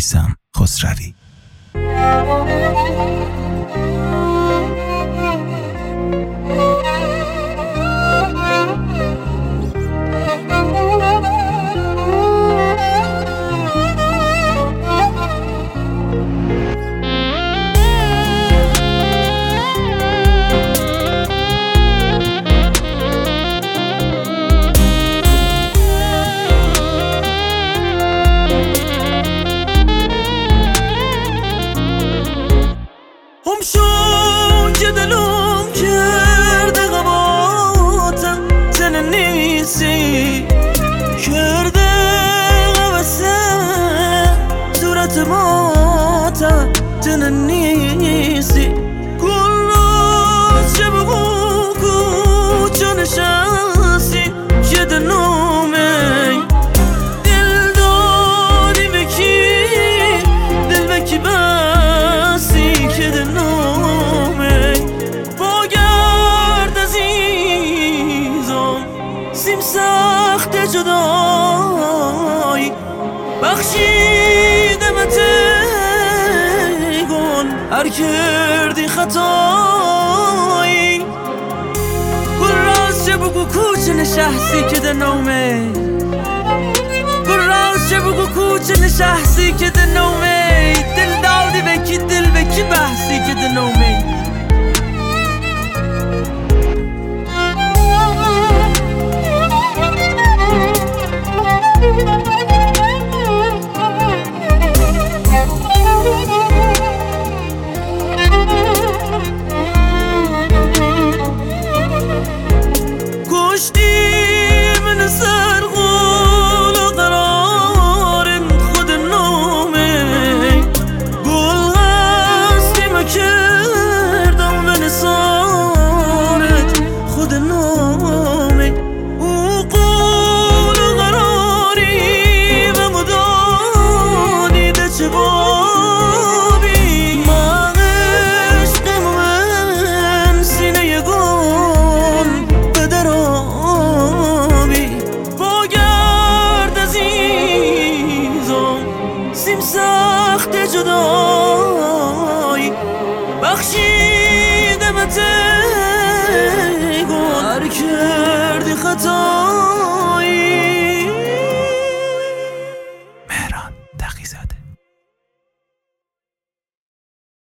میثم خسروی. همشون که دلم کرده قباتم تن نیستی کرده قبسه صورت ماتم تن نیستی کل روز چه بگو کوچه نشستی که دلومه دل داری بکی دل بکی بستی که دلومه باگرد عزیزم سیم سخت جدایی بخشیده متگون هر کردی خطایی کل راز چه بگو کوچه نشستی که دلومه کل راز چه بگو کوچه نشستی